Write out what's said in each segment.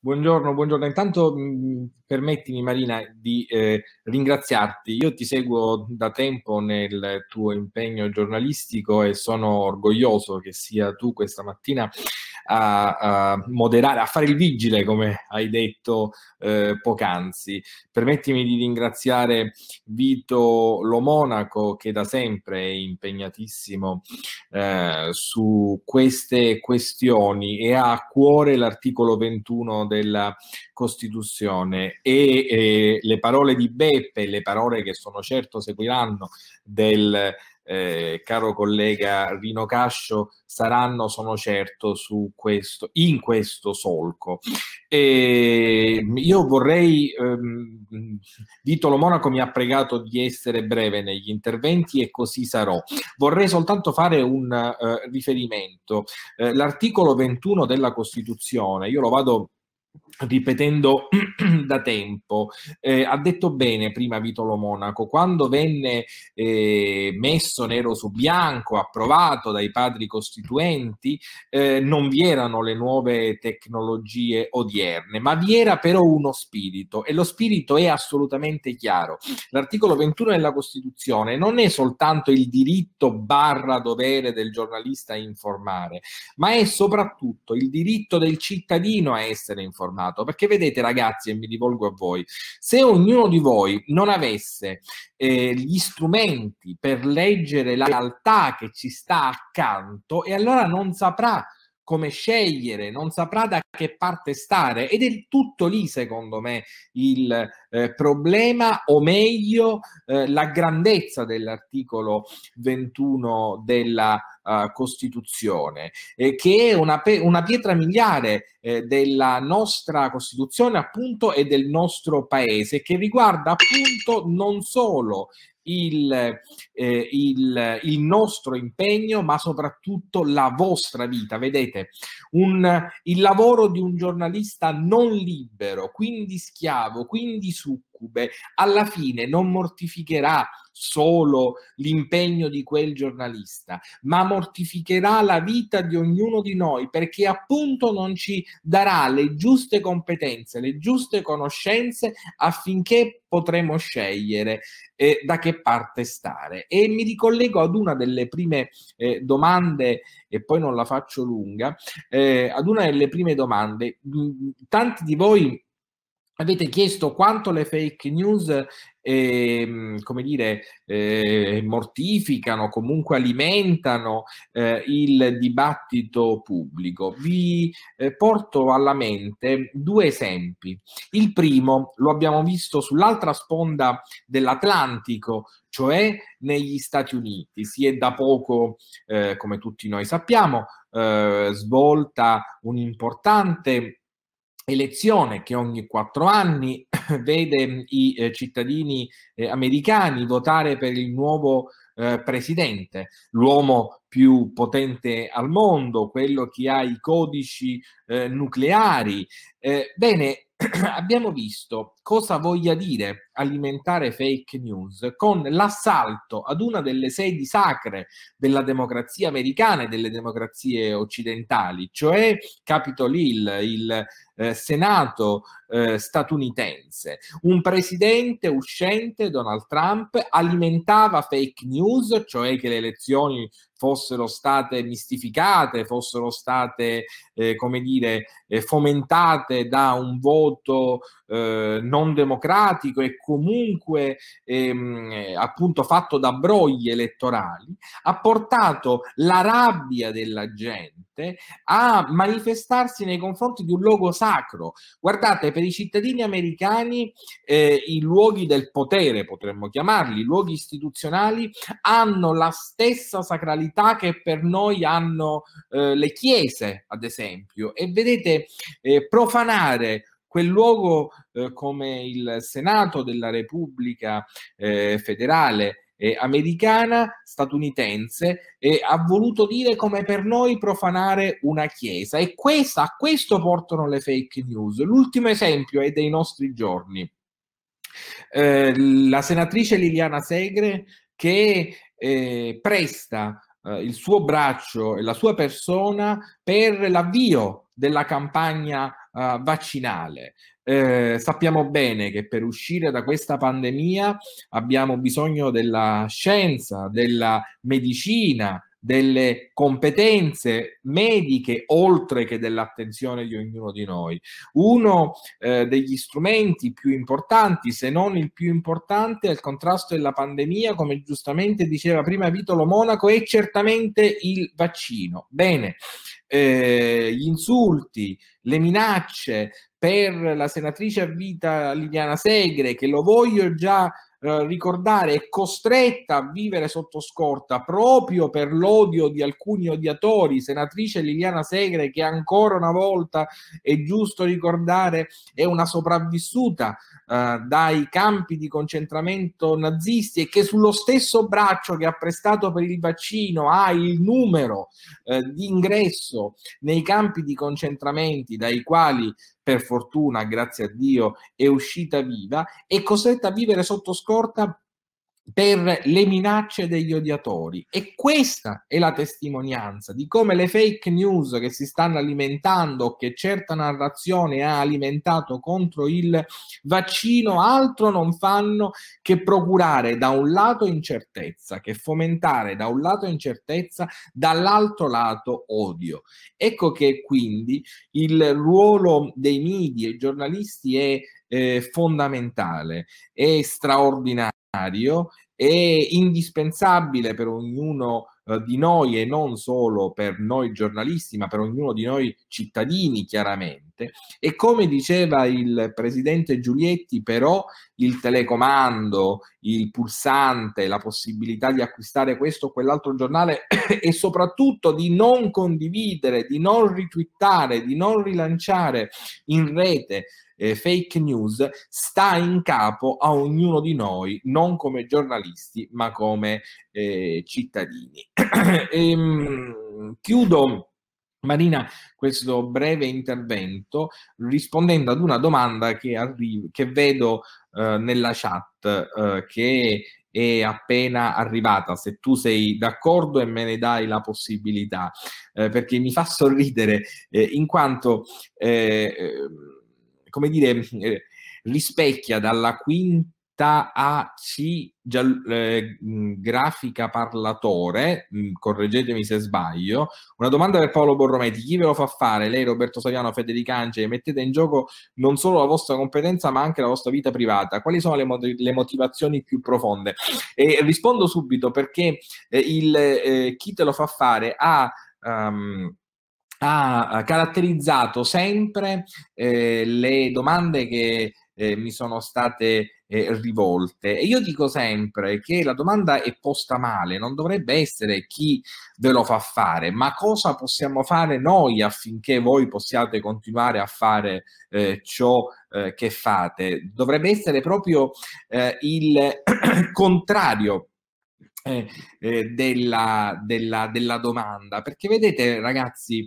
Buongiorno, buongiorno. Intanto permettimi Marina di ringraziarti. Io ti seguo da tempo nel tuo impegno giornalistico e sono orgoglioso che sia tu questa mattina a moderare, a fare il vigile, come hai detto poc'anzi. Permettimi di ringraziare Vito Lo Monaco, che da sempre è impegnatissimo su queste questioni e ha a cuore l'articolo 21 della Costituzione e le parole di Beppe, le parole che sono certo seguiranno del caro collega Rino Cascio saranno, sono certo, su questo, in questo solco. Io vorrei, Vito Lo Monaco mi ha pregato di essere breve negli interventi e così sarò. Vorrei soltanto fare un riferimento. L'articolo 21 della Costituzione, io lo vado ripetendo da tempo, ha detto bene prima Vito Lo Monaco, quando venne messo nero su bianco, approvato dai padri costituenti, non vi erano le nuove tecnologie odierne, ma vi era però uno spirito, e lo spirito è assolutamente chiaro. L'articolo 21 della Costituzione non è soltanto il diritto barra dovere del giornalista a informare, ma è soprattutto il diritto del cittadino a essere informato. Perché vedete, ragazzi, e mi rivolgo a voi, se ognuno di voi non avesse gli strumenti per leggere la realtà che ci sta accanto, e allora non saprà come scegliere, non saprà da che parte stare, ed è tutto lì, secondo me, il problema, o meglio, la grandezza dell'articolo 21 della Costituzione, che è una pietra miliare della nostra Costituzione, appunto, e del nostro Paese, che riguarda appunto non solo il nostro impegno, ma soprattutto la vostra vita. Vedete, il lavoro di un giornalista non libero, quindi schiavo, quindi succube, alla fine non mortificherà solo l'impegno di quel giornalista, ma mortificherà la vita di ognuno di noi, perché appunto non ci darà le giuste competenze, le giuste conoscenze affinché potremo scegliere da che parte stare. E mi ricollego ad una delle prime domande, e poi non la faccio lunga, ad una delle prime domande. Tanti di voi avete chiesto quanto le fake news, come dire, mortificano, comunque alimentano il dibattito pubblico. Vi porto alla mente due esempi. Il primo lo abbiamo visto sull'altra sponda dell'Atlantico, cioè negli Stati Uniti. Si è da poco, come tutti noi sappiamo, svolta un'importante elezione che ogni 4 anni vede i cittadini americani votare per il nuovo presidente, l'uomo più potente al mondo, quello che ha i codici nucleari. Bene, abbiamo visto cosa voglia dire alimentare fake news con l'assalto ad una delle sedi sacre della democrazia americana e delle democrazie occidentali, cioè Capitol Hill, il Senato statunitense. Un presidente uscente, Donald Trump, alimentava fake news, cioè che le elezioni fossero state mistificate, fossero state, come dire, fomentate da un voto non democratico e comunque appunto fatto da brogli elettorali, ha portato la rabbia della gente a manifestarsi nei confronti di un luogo sacro. Guardate, per i cittadini americani i luoghi del potere, potremmo chiamarli, i luoghi istituzionali, hanno la stessa sacralità che per noi hanno le chiese, ad esempio. E vedete, profanare quel luogo come il Senato della Repubblica federale americana, statunitense, ha voluto dire come per noi profanare una chiesa, e a questo portano le fake news. L'ultimo esempio è dei nostri giorni. La senatrice Liliana Segre, che presta il suo braccio e la sua persona per l'avvio della campagna vaccinale. Sappiamo bene che per uscire da questa pandemia abbiamo bisogno della scienza, della medicina, delle competenze mediche, oltre che dell'attenzione di ognuno di noi. Uno degli strumenti più importanti, se non il più importante, al contrasto della pandemia, come giustamente diceva prima Vitolo Monaco, è certamente il vaccino. Bene, gli insulti, le minacce per la senatrice a vita Liliana Segre, che lo voglio già ricordare, è costretta a vivere sotto scorta proprio per l'odio di alcuni odiatori. Senatrice Liliana Segre, che ancora una volta è giusto ricordare è una sopravvissuta dai campi di concentramento nazisti, e che sullo stesso braccio che ha prestato per il vaccino ha il numero di ingresso nei campi di concentramenti dai quali per fortuna, grazie a Dio, è uscita viva, è costretta a vivere sotto scorta per le minacce degli odiatori. E questa è la testimonianza di come le fake news che si stanno alimentando, che certa narrazione ha alimentato contro il vaccino, altro non fanno che procurare da un lato incertezza, che fomentare da un lato incertezza, dall'altro lato odio. Ecco che quindi il ruolo dei media e giornalisti è fondamentale, è straordinario, è indispensabile per ognuno di noi, e non solo per noi giornalisti, ma per ognuno di noi cittadini, chiaramente. E come diceva il presidente Giulietti, però il telecomando, il pulsante, la possibilità di acquistare questo o quell'altro giornale e soprattutto di non condividere, di non retweetare, di non rilanciare in rete fake news, sta in capo a ognuno di noi, non come giornalisti, ma come cittadini. Chiudo, Marina, questo breve intervento rispondendo ad una domanda che vedo nella chat, che è appena arrivata, se tu sei d'accordo e me ne dai la possibilità, perché mi fa sorridere in quanto come dire, rispecchia dalla quinta AC grafica parlatore, correggetemi se sbaglio, una domanda per Paolo Borrometti: chi ve lo fa fare? Lei, Roberto Saviano, Federica Angeli, mettete in gioco non solo la vostra competenza ma anche la vostra vita privata. Quali sono le motivazioni più profonde? E rispondo subito, perché chi te lo fa fare ha caratterizzato sempre le domande che mi sono state rivolte, e io dico sempre che la domanda è posta male, non dovrebbe essere chi ve lo fa fare, ma cosa possiamo fare noi affinché voi possiate continuare a fare ciò che fate. Dovrebbe essere proprio il contrario della domanda, perché vedete, ragazzi,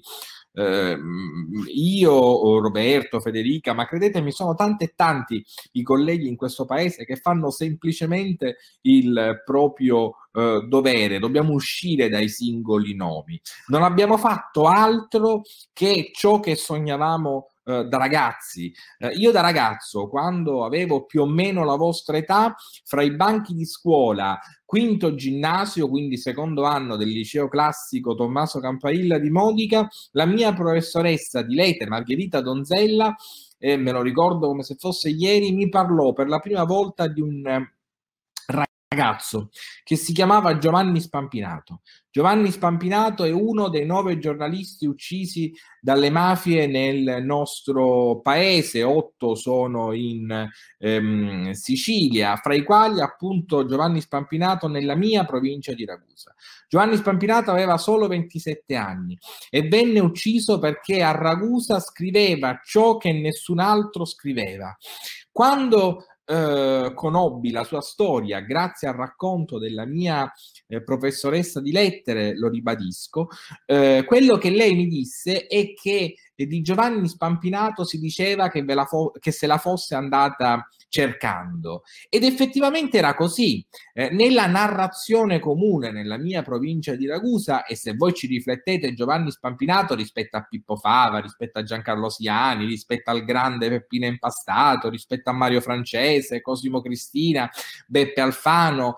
io, Roberto, Federica, ma credetemi, sono tanti e tanti i colleghi in questo paese che fanno semplicemente il proprio dovere. Dobbiamo uscire dai singoli nomi. Non abbiamo fatto altro che ciò che sognavamo da ragazzi. Io da ragazzo, quando avevo più o meno la vostra età, fra i banchi di scuola, quinto ginnasio, quindi secondo anno del liceo classico Tommaso Campailla di Modica, la mia professoressa di lettere, Margherita Donzella, me lo ricordo come se fosse ieri, mi parlò per la prima volta di un ragazzo che si chiamava Giovanni Spampinato. Giovanni Spampinato è uno dei 9 giornalisti uccisi dalle mafie nel nostro paese, 8 sono in Sicilia, fra i quali appunto Giovanni Spampinato nella mia provincia di Ragusa. Giovanni Spampinato aveva solo 27 anni e venne ucciso perché a Ragusa scriveva ciò che nessun altro scriveva. Quando conobbi la sua storia grazie al racconto della mia professoressa di lettere, lo ribadisco, quello che lei mi disse è che di Giovanni Spampinato si diceva che se la fosse andata cercando. Ed effettivamente era così. Nella narrazione comune nella mia provincia di Ragusa, e se voi ci riflettete, Giovanni Spampinato rispetto a Pippo Fava, rispetto a Giancarlo Siani, rispetto al grande Peppino Impastato, rispetto a Mario Francese, Cosimo Cristina, Beppe Alfano,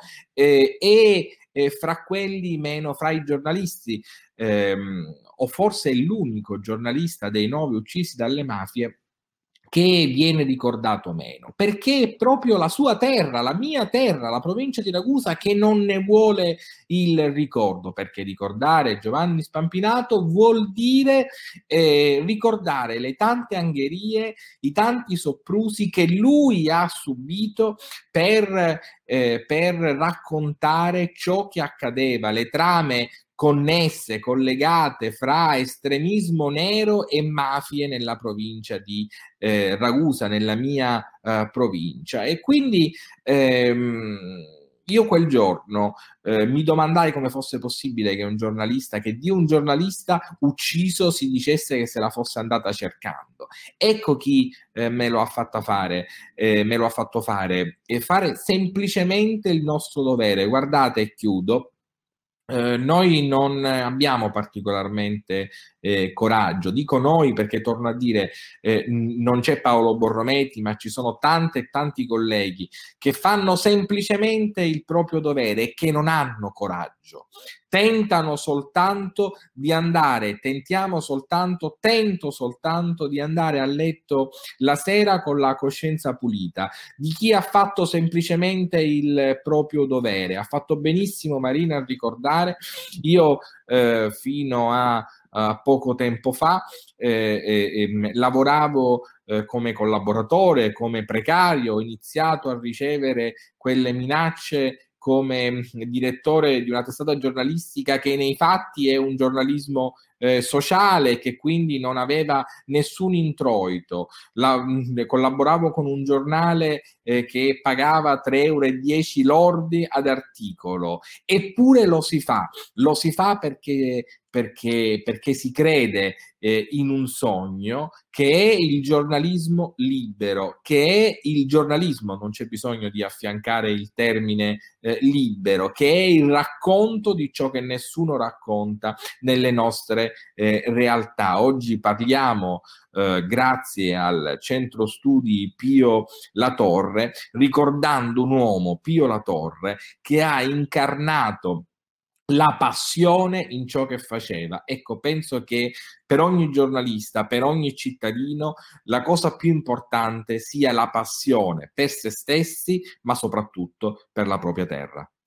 fra quelli meno, fra i giornalisti, o forse è l'unico giornalista dei 9 uccisi dalle mafie che viene ricordato meno, perché è proprio la sua terra, la mia terra, la provincia di Ragusa, che non ne vuole il ricordo, perché ricordare Giovanni Spampinato vuol dire ricordare le tante angherie, i tanti soprusi che lui ha subito per raccontare ciò che accadeva, le trame connesse, collegate fra estremismo nero e mafie nella provincia di Ragusa, nella mia provincia. E quindi io quel giorno mi domandai come fosse possibile che un giornalista, che di un giornalista ucciso si dicesse che se la fosse andata cercando. Ecco chi me lo ha fatto fare, e fare semplicemente il nostro dovere. Guardate, e chiudo. Noi non abbiamo particolarmente coraggio, dico noi perché torno a dire non c'è Paolo Borrometi, ma ci sono tante e tanti colleghi che fanno semplicemente il proprio dovere e che non hanno coraggio. Tentano soltanto di andare, tento soltanto di andare a letto la sera con la coscienza pulita, di chi ha fatto semplicemente il proprio dovere. Ha fatto benissimo Marina a ricordare. Io fino a poco tempo fa lavoravo come collaboratore, come precario, ho iniziato a ricevere quelle minacce come direttore di una testata giornalistica che nei fatti è un giornalismo sociale, che quindi non aveva nessun introito. Collaboravo con un giornale che pagava 3,10 euro lordi ad articolo, eppure lo si fa perché si crede in un sogno che è il giornalismo libero, che è il giornalismo, non c'è bisogno di affiancare il termine libero, che è il racconto di ciò che nessuno racconta nelle nostre realtà. Oggi parliamo, grazie al centro studi Pio La Torre, ricordando un uomo, Pio La Torre, che ha incarnato la passione in ciò che faceva. Ecco, penso che per ogni giornalista, per ogni cittadino, la cosa più importante sia la passione per se stessi, ma soprattutto per la propria terra.